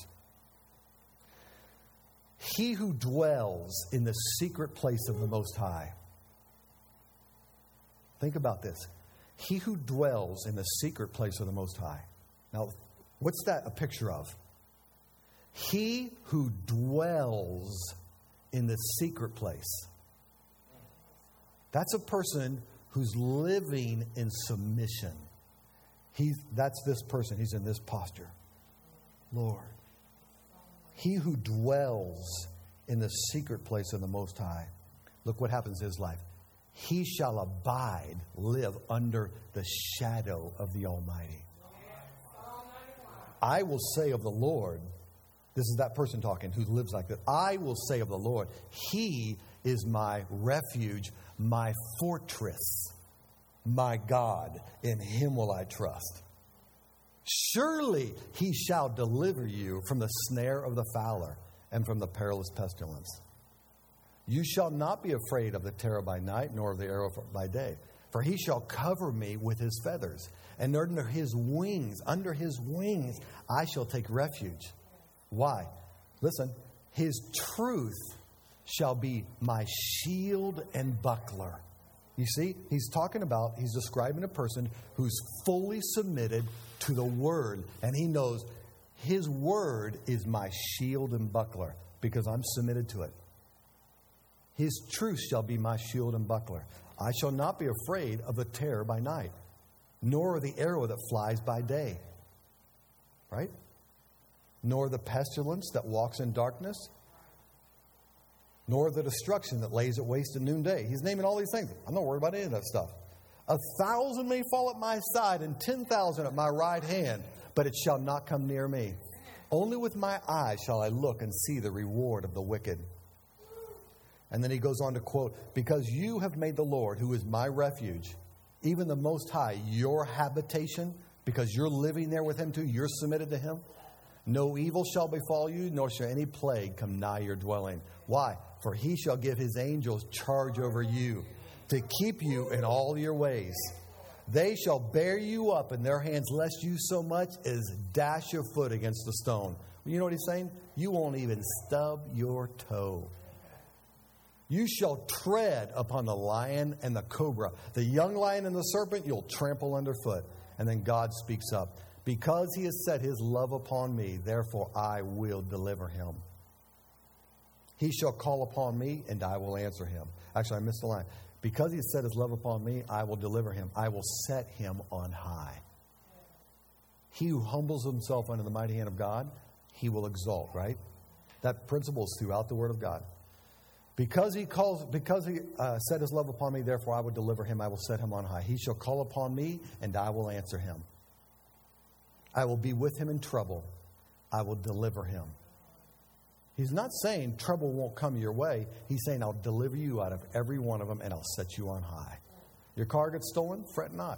He who dwells in the secret place of the Most High. Think about this. He who dwells in the secret place of the Most High. Now, what's that a picture of? He who dwells in the secret place. That's a person who's living in submission. He's, that's this person. He's in this posture. Lord. He who dwells in the secret place of the Most High. Look what happens in his life. He shall abide, live under the shadow of the Almighty. I will say of the Lord, this is that person talking who lives like that. I will say of the Lord, He is my refuge, my fortress, my God. In him will I trust. Surely he shall deliver you from the snare of the fowler and from the perilous pestilence. You shall not be afraid of the terror by night, nor of the arrow by day. For he shall cover me with his feathers, and under his wings, under his wings, I shall take refuge. Why? Listen, his truth shall be my shield and buckler. You see, he's talking about, he's describing a person who's fully submitted to the word. And he knows his word is my shield and buckler because I'm submitted to it. His truth shall be my shield and buckler. I shall not be afraid of the terror by night, nor of the arrow that flies by day. Right? Nor the pestilence that walks in darkness, nor the destruction that lays at waste at noonday. He's naming all these things. I'm not worried about any of that stuff. A thousand may fall at my side and ten thousand at my right hand, but it shall not come near me. Only with my eyes shall I look and see the reward of the wicked. And then he goes on to quote, because you have made the Lord, who is my refuge, even the Most High, your habitation, because you're living there with him too, you're submitted to him. No evil shall befall you, nor shall any plague come nigh your dwelling. Why? For he shall give his angels charge over you, to keep you in all your ways. They shall bear you up in their hands, lest you so much as dash your foot against a stone. You know what he's saying? You won't even stub your toe. You shall tread upon the lion and the cobra. The young lion and the serpent you'll trample underfoot. And then God speaks up. Because he has set his love upon me, therefore I will deliver him. He shall call upon me, and I will answer him. Actually, I missed the line. Because he has set his love upon me, I will deliver him. I will set him on high. He who humbles himself under the mighty hand of God, he will exalt, right? That principle is throughout the Word of God. Because he calls, because he uh, set his love upon me, therefore I will deliver him. I will set him on high. He shall call upon me, and I will answer him. I will be with him in trouble. I will deliver him. He's not saying trouble won't come your way. He's saying I'll deliver you out of every one of them, and I'll set you on high. Your car gets stolen? Fret not.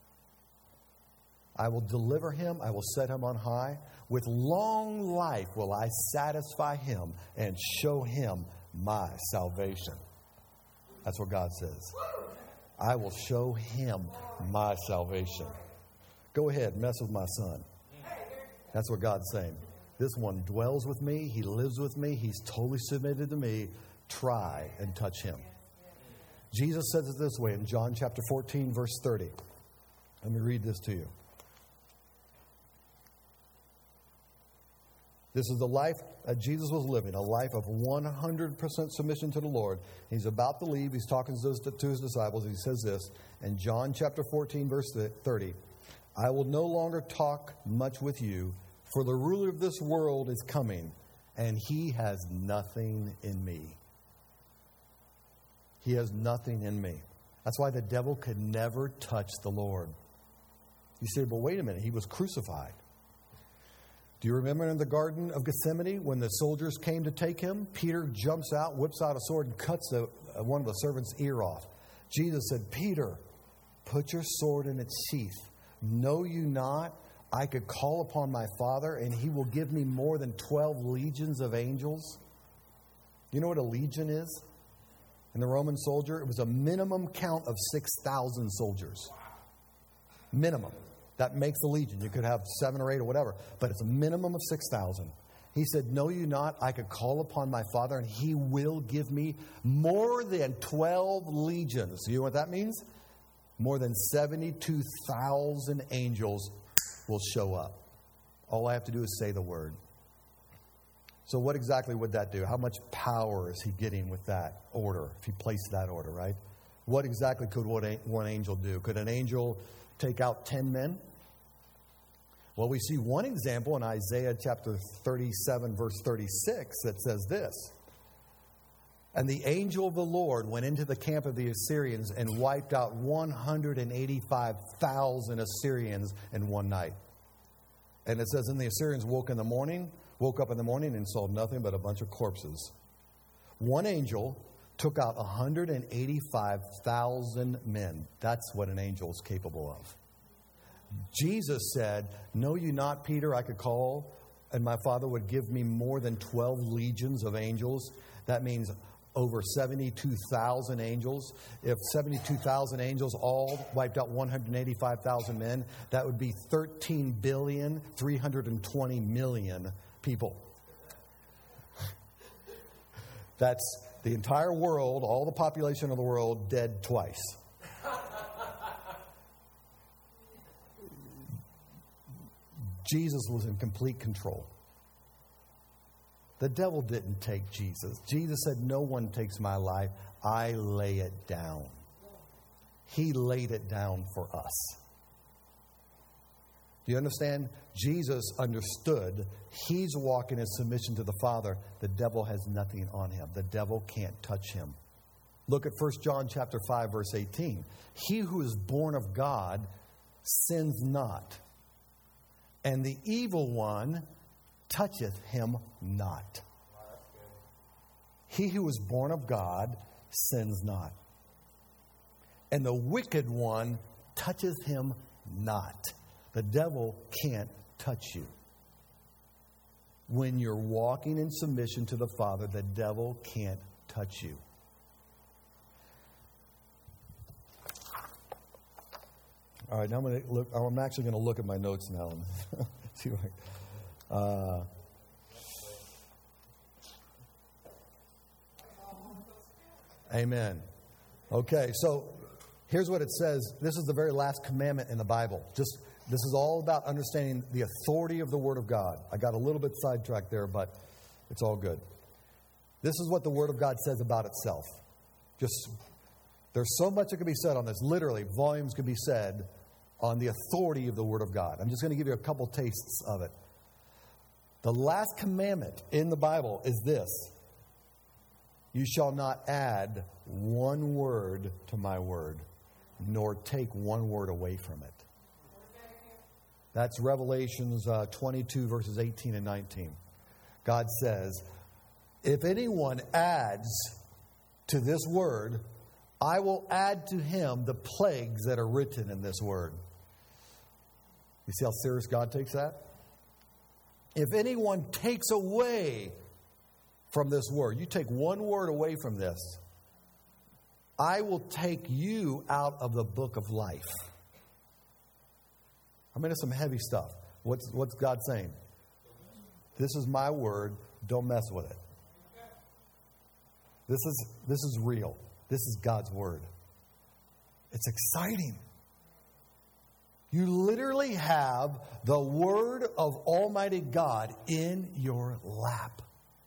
I will deliver him. I will set him on high. With long life will I satisfy him and show him my salvation. That's what God says. I will show him my salvation. Go ahead, mess with my son. That's what God's saying. This one dwells with me. He lives with me. He's totally submitted to me. Try and touch him. Jesus says it this way in John chapter fourteen, verse thirty. Let me read this to you. This is the life that Jesus was living, a life of one hundred percent submission to the Lord. He's about to leave. He's talking to his, to his disciples. He says this in John chapter fourteen, verse thirty. I will no longer talk much with you, for the ruler of this world is coming, and he has nothing in me. He has nothing in me. That's why the devil could never touch the Lord. You say, but wait a minute, he was crucified. Do you remember in the Garden of Gethsemane when the soldiers came to take him? Peter jumps out, whips out a sword, and cuts the, uh, one of the servants' ear off. Jesus said, Peter, put your sword in its sheath. Know you not, I could call upon my Father, and he will give me more than twelve legions of angels? You know what a legion is? In the Roman soldier, it was a minimum count of six thousand soldiers. Minimum. That makes a legion. You could have seven or eight or whatever, but it's a minimum of six thousand. He said, know you not, I could call upon my Father, and he will give me more than twelve legions. You know what that means? More than seventy-two thousand angels will show up. All I have to do is say the word. So what exactly would that do? How much power is he getting with that order, if he placed that order, right? What exactly could one angel do? Could an angel take out ten men? Well, we see one example in Isaiah chapter thirty-seven, verse thirty-six, that says this. And the angel of the Lord went into the camp of the Assyrians and wiped out one hundred eighty-five thousand Assyrians in one night. And it says, and the Assyrians woke in the morning, woke up in the morning and saw nothing but a bunch of corpses. One angel took out one hundred eighty-five thousand men. That's what an angel is capable of. Jesus said, "Know you not, Peter, I could call, and my Father would give me more than twelve legions of angels." That means over seventy-two thousand angels. If seventy-two thousand angels all wiped out one hundred eighty-five thousand men, that would be thirteen billion, three hundred twenty million people. That's the entire world, all the population of the world, dead twice. Jesus was in complete control. The devil didn't take Jesus. Jesus said, "No one takes my life. I lay it down." He laid it down for us. Do you understand? Jesus understood he's walking in submission to the Father. The devil has nothing on him. The devil can't touch him. Look at First John chapter five, verse eighteen. He who is born of God sins not, and the evil one toucheth him not. He who is born of God sins not, and the wicked one toucheth him not. The devil can't touch you. When you're walking in submission to the Father, the devil can't touch you. All right, now I'm going to look. I'm actually going to look at my notes now and see what I, uh, Amen. Okay, so here's what it says. This is the very last commandment in the Bible. Just this is all about understanding the authority of the Word of God. I got a little bit sidetracked there, but it's all good. This is what the Word of God says about itself. Just there's so much that can be said on this. Literally, volumes can be said on the authority of the Word of God. I'm just going to give you a couple tastes of it. The last commandment in the Bible is this: you shall not add one word to my word, nor take one word away from it. That's Revelations uh, twenty-two, verses eighteen and nineteen. God says, if anyone adds to this word, I will add to him the plagues that are written in this word. You see how serious God takes that? If anyone takes away from this word, you take one word away from this, I will take you out of the book of life. I mean, it's some heavy stuff. What's, what's God saying? This is my word. Don't mess with it. This is, this is real. This is God's word. It's exciting. You literally have the word of Almighty God in your lap.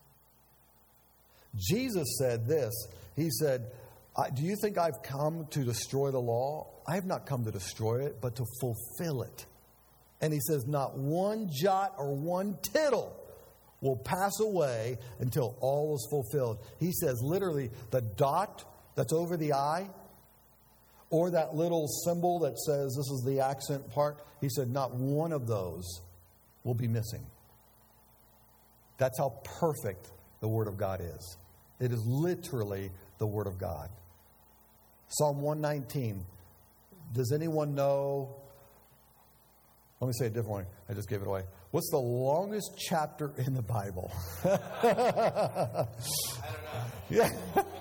Jesus said this. He said, do you think I've come to destroy the law? I have not come to destroy it, but to fulfill it. And he says, not one jot or one tittle will pass away until all is fulfilled. He says, literally, the dot that's over the I, or that little symbol that says this is the accent part, he said, not one of those will be missing. That's how perfect the Word of God is. It is literally the Word of God. Psalm one nineteen. Does anyone know? Let me say a different one. I just gave it away. What's the longest chapter in the Bible? I don't know. Yeah.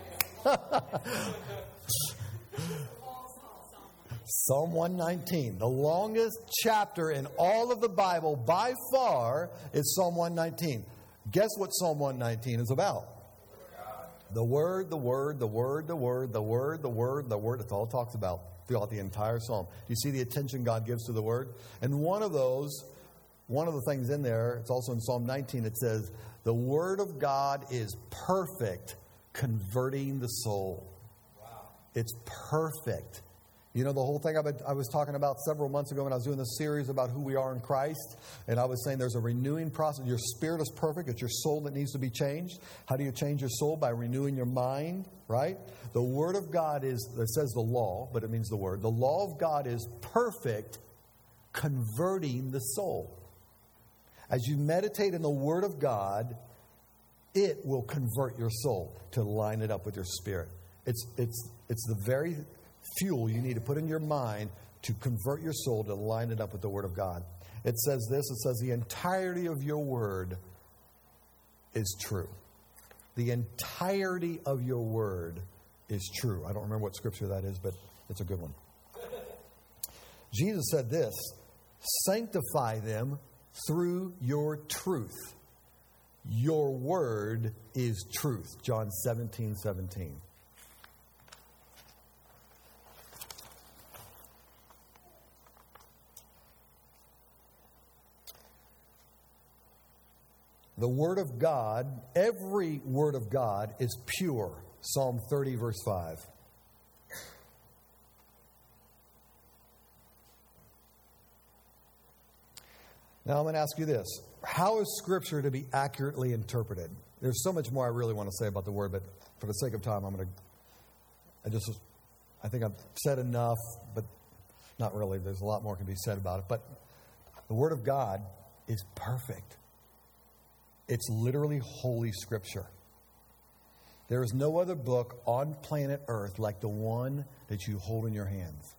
Psalm one nineteen. The longest chapter in all of the Bible by far is Psalm one nineteen. Guess what Psalm one nineteen is about? The Word, the Word, the Word, the Word, the Word, the Word, the Word. That's all it talks about throughout the entire Psalm. You see the attention God gives to the Word? And one of those, one of the things in there, it's also in Psalm nineteen, it says, the Word of God is perfect, converting the soul. Wow. It's perfect. You know, the whole thing I was talking about several months ago when I was doing this series about who we are in Christ, and I was saying there's a renewing process. Your spirit is perfect. It's your soul that needs to be changed. How do you change your soul? By renewing your mind, right? The Word of God is, it says the law, but it means the Word. The law of God is perfect, converting the soul. As you meditate in the Word of God, it will convert your soul to line it up with your spirit. It's, it's, it's the very fuel you need to put in your mind to convert your soul to line it up with the Word of God. It says this, it says the entirety of your Word is true. The entirety of your Word is true. I don't remember what scripture that is, but it's a good one. Jesus said this, sanctify them through your truth. Your word is truth. John seventeen seventeen. The Word of God, every Word of God is pure. Psalm thirty, verse five. Now I'm going to ask you this. How is Scripture to be accurately interpreted? There's so much more I really want to say about the Word, but for the sake of time, I'm going to, I just, I think I've said enough, but not really. There's a lot more can be said about it. But the Word of God is perfect. It's literally Holy Scripture. There is no other book on planet Earth like the one that you hold in your hands.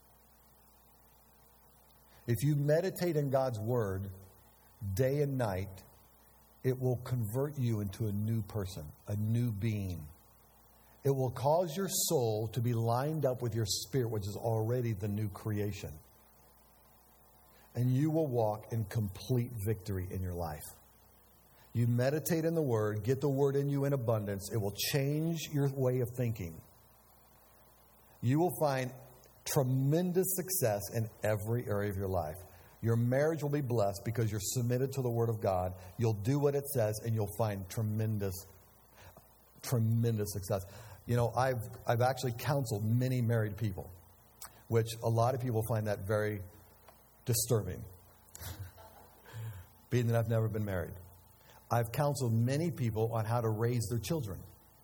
If you meditate in God's Word day and night, it will convert you into a new person, a new being. It will cause your soul to be lined up with your spirit, which is already the new creation. And you will walk in complete victory in your life. You meditate in the Word, get the Word in you in abundance. It will change your way of thinking. You will find tremendous success in every area of your life. Your marriage will be blessed because you're submitted to the Word of God. You'll do what it says, and you'll find tremendous, tremendous success. You know, I've I've actually counseled many married people, which a lot of people find that very disturbing, being that I've never been married. I've counseled many people on how to raise their children.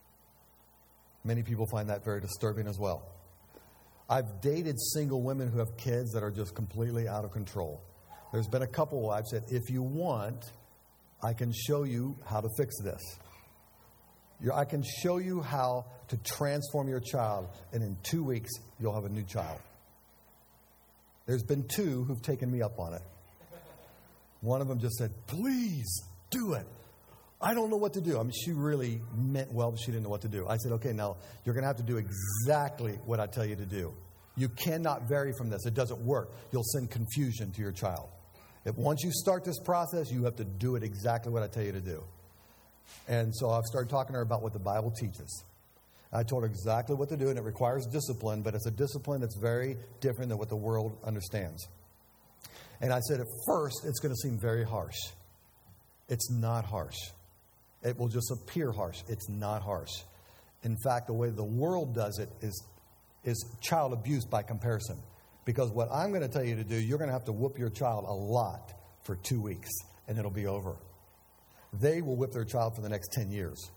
Many people find that very disturbing as well. I've dated single women who have kids that are just completely out of control. There's been a couple I've said, if you want, I can show you how to fix this. You're, I can show you how to transform your child, and in two weeks, you'll have a new child. There's been two who've taken me up on it. One of them just said, please do it. I don't know what to do. I mean, she really meant well, but she didn't know what to do. I said, okay, now you're going to have to do exactly what I tell you to do. You cannot vary from this. It doesn't work. You'll send confusion to your child. If once you start this process, you have to do it exactly what I tell you to do. And so I've started talking to her about what the Bible teaches. I told her exactly what to do, and it requires discipline, but it's a discipline that's very different than what the world understands. And I said, at first, it's going to seem very harsh. It's not harsh. It will just appear harsh. It's not harsh. In fact, the way the world does it is, is child abuse by comparison. Because what I'm going to tell you to do, you're going to have to whoop your child a lot for two weeks, and it'll be over. They will whip their child for the next ten years.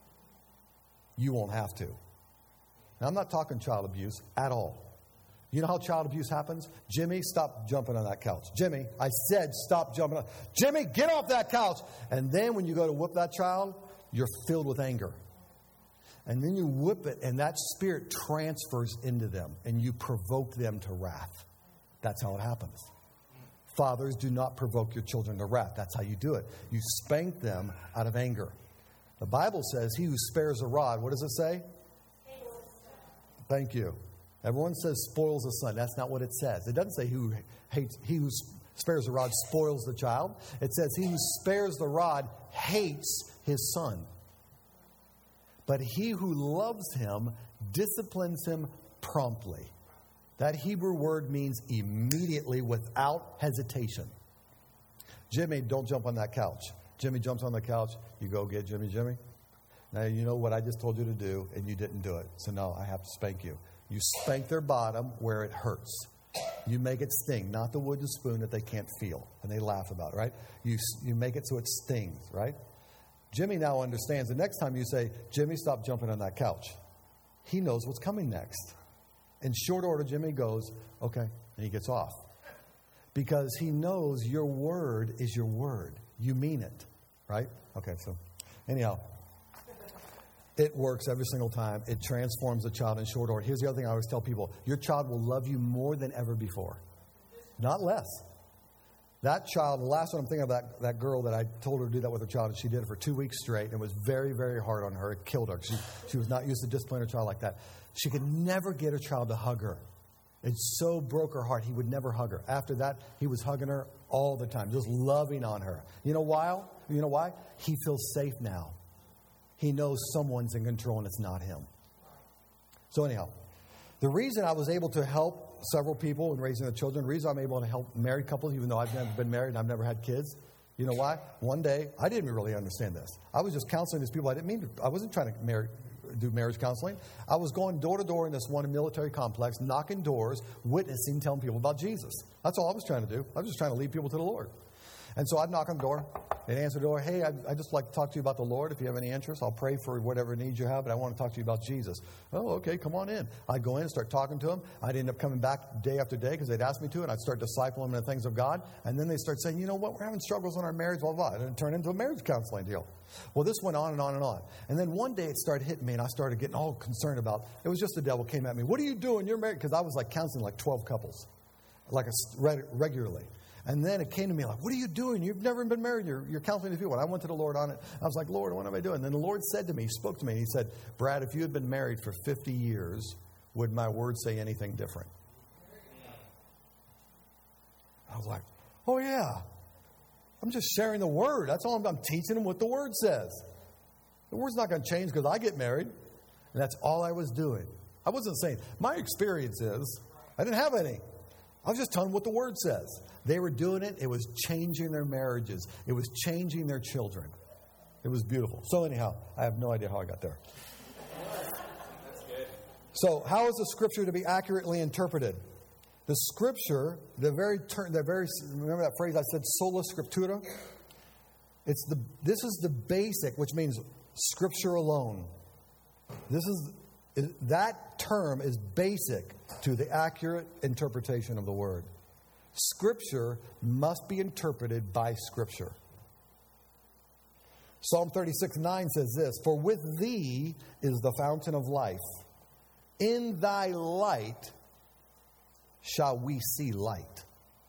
You won't have to. Now, I'm not talking child abuse at all. You know how child abuse happens? Jimmy, stop jumping on that couch. Jimmy, I said stop jumping on. Jimmy, get off that couch. And then when you go to whip that child, you're filled with anger. And then you whip it, and that spirit transfers into them, and you provoke them to wrath. That's how it happens. Fathers, do not provoke your children to wrath. That's how you do it. You spank them out of anger. The Bible says, he who spares a rod, what does it say? Thank you. Everyone says spoils the son. That's not what it says. It doesn't say he who hates, he who spares the rod spoils the child. It says he who spares the rod hates his son. But he who loves him disciplines him promptly. That Hebrew word means immediately, without hesitation. Jimmy, don't jump on that couch. Jimmy jumps on the couch. You go get Jimmy, Jimmy. Now you know what I just told you to do, and you didn't do it. So now I have to spank you. You spank their bottom where it hurts. You make it sting, not the wooden spoon that they can't feel, and they laugh about it, right? You, you make it so it stings, right? Jimmy now understands. The next time you say, Jimmy, stop jumping on that couch, he knows what's coming next. In short order, Jimmy goes, okay, and he gets off. Because he knows your word is your word. You mean it, right? Okay, so Anyhow, it works every single time. It transforms the child in short order. Here's the other thing I always tell people. Your child will love you more than ever before. Not less. That child, the last one I'm thinking of, that, that girl that I told her to do that with her child, and she did it for two weeks straight, and it was very, very hard on her. It killed her. She, she was not used to disciplining her child like that. She could never get her child to hug her. It so broke her heart. He would never hug her. After that, he was hugging her all the time, just loving on her. You know why? You know why? He feels safe now. He knows someone's in control and it's not him. So anyhow, the reason I was able to help several people in raising their children, the reason I'm able to help married couples, even though I've never been married and I've never had kids, you know why? One day, I didn't really understand this. I was just counseling these people. I didn't mean to, I wasn't trying to marry, do marriage counseling. I was going door to door in this one military complex, knocking doors, witnessing, telling people about Jesus. That's all I was trying to do. I was just trying to lead people to the Lord. And so I'd knock on the door. They'd answer the door. Hey, I'd, I'd just like to talk to you about the Lord. If you have any interest, I'll pray for whatever needs you have, but I want to talk to you about Jesus. Oh, okay, come on in. I'd go in and start talking to them. I'd end up coming back day after day because they'd ask me to, and I'd start discipling them in the things of God. And then they'd start saying, you know what, we're having struggles in our marriage, blah, blah, blah. And it'd turn into a marriage counseling deal. Well, this went on and on and on. And then one day it started hitting me, and I started getting all concerned about, it was just the devil came at me. What are you doing? You're married. Because I was like counseling like twelve couples, like a, regularly. And then it came to me like, what are you doing? You've never been married. You're, you're counseling these people. And I went to the Lord on it. I was like, Lord, what am I doing? And then the Lord said to me, he spoke to me. He said, Brad, if you had been married for fifty years, would my word say anything different? I was like, oh, yeah. I'm just sharing the word. That's all I'm, I'm teaching them what the word says. The word's not going to change because I get married. And that's all I was doing. I wasn't saying, my experience is, I didn't have any. I was just telling what the word says. They were doing it. It was changing their marriages. It was changing their children. It was beautiful. So anyhow, I have no idea how I got there. That's good. So how is the scripture to be accurately interpreted? The scripture, the very term, the very remember that phrase I said, sola scriptura? It's the this is the basic, which means scripture alone. This is that term is basic to the accurate interpretation of the word. Scripture must be interpreted by Scripture. Psalm thirty-six nine says this, for with thee is the fountain of life. In thy light shall we see light.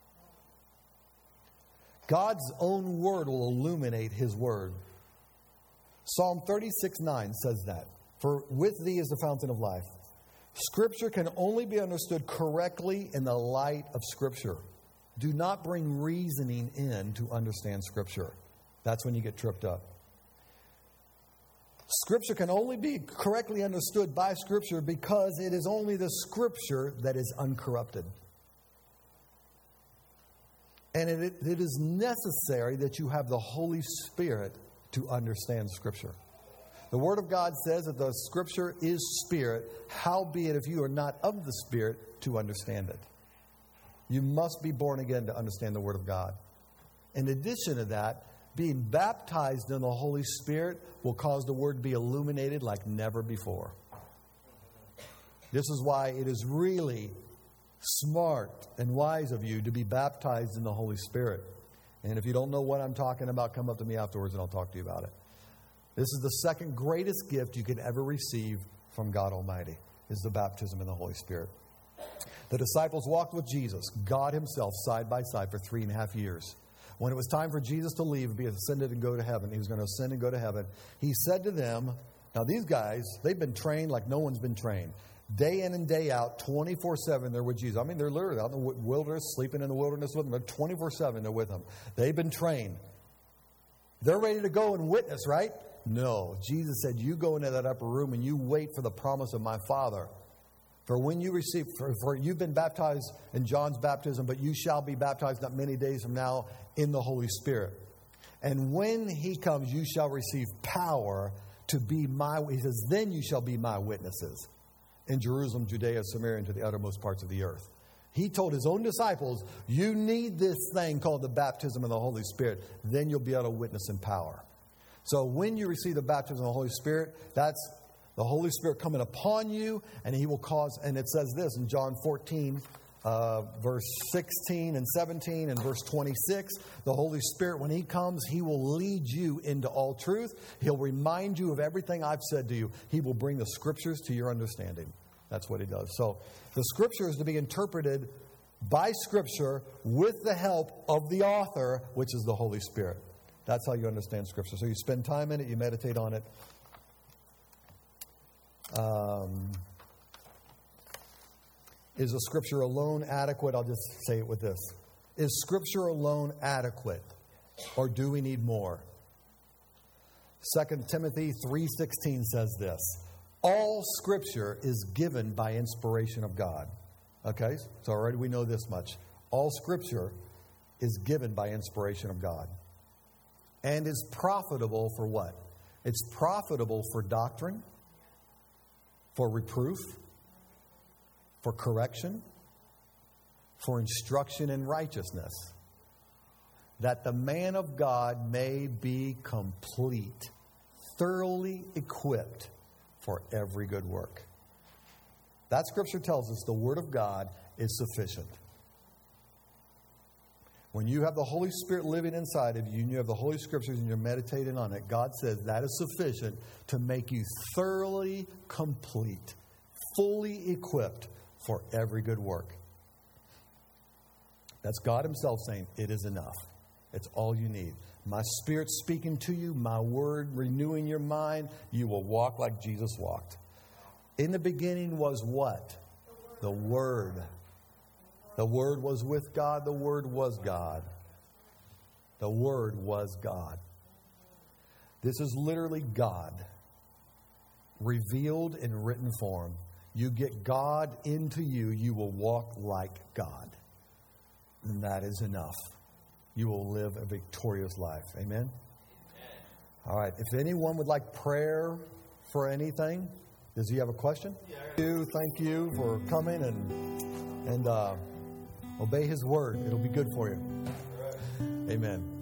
God's own word will illuminate his word. Psalm thirty-six nine says that. For with thee is the fountain of life. Scripture can only be understood correctly in the light of Scripture. Do not bring reasoning in to understand Scripture. That's when you get tripped up. Scripture can only be correctly understood by Scripture because it is only the Scripture that is uncorrupted. And it, it is necessary that you have the Holy Spirit to understand Scripture. The Word of God says that the Scripture is Spirit, howbeit if you are not of the Spirit, to understand it. You must be born again to understand the Word of God. In addition to that, being baptized in the Holy Spirit will cause the Word to be illuminated like never before. This is why it is really smart and wise of you to be baptized in the Holy Spirit. And if you don't know what I'm talking about, come up to me afterwards and I'll talk to you about it. This is the second greatest gift you could ever receive from God Almighty, is the baptism in the Holy Spirit. The disciples walked with Jesus, God himself, side by side for three and a half years. When it was time for Jesus to leave, be ascended and go to heaven, he was going to ascend and go to heaven, he said to them, now these guys, they've been trained like no one's been trained. Day in and day out, twenty-four seven, they're with Jesus. I mean, they're literally out in the wilderness, sleeping in the wilderness with him. They're twenty-four seven, they're with him. They've been trained. They're ready to go and witness, right? No. Jesus said, you go into that upper room and you wait for the promise of my Father. For when you receive, for, for you've been baptized in John's baptism, but you shall be baptized not many days from now in the Holy Spirit. And when he comes, you shall receive power to be my, he says, then you shall be my witnesses in Jerusalem, Judea, Samaria, and to the uttermost parts of the earth. He told his own disciples, you need this thing called the baptism of the Holy Spirit. Then you'll be able to witness in power. So when you receive the baptism of the Holy Spirit, that's the Holy Spirit coming upon you, and he will cause, and it says this in John fourteen, uh, verse sixteen and seventeen and verse twenty-six. The Holy Spirit, when He comes, He will lead you into all truth. He'll remind you of everything I've said to you. He will bring the Scriptures to your understanding. That's what He does. So the Scripture is to be interpreted by Scripture with the help of the author, which is the Holy Spirit. That's how you understand Scripture. So you spend time in it, you meditate on it. Um, is the Scripture alone adequate? I'll just say it with this. Is Scripture alone adequate? Or do we need more? Second Timothy three sixteen says this. All Scripture is given by inspiration of God. Okay? So already we know this much. All Scripture is given by inspiration of God. And is profitable for what? It's profitable for doctrine, for reproof, for correction, for instruction in righteousness, that the man of God may be complete, thoroughly equipped for every good work. That Scripture tells us the Word of God is sufficient. When you have the Holy Spirit living inside of you and you have the Holy Scriptures and you're meditating on it, God says that is sufficient to make you thoroughly complete, fully equipped for every good work. That's God Himself saying, it is enough. It's all you need. My Spirit speaking to you, my Word renewing your mind, you will walk like Jesus walked. In the beginning was what? The Word. The Word was with God. The Word was God. The Word was God. This is literally God revealed in written form. You get God into you, you will walk like God. And that is enough. You will live a victorious life. Amen? Amen. All right. If anyone would like prayer for anything, does he have a question? Yeah. Thank you, thank you for coming and and uh, obey His word. It'll be good for you. Amen.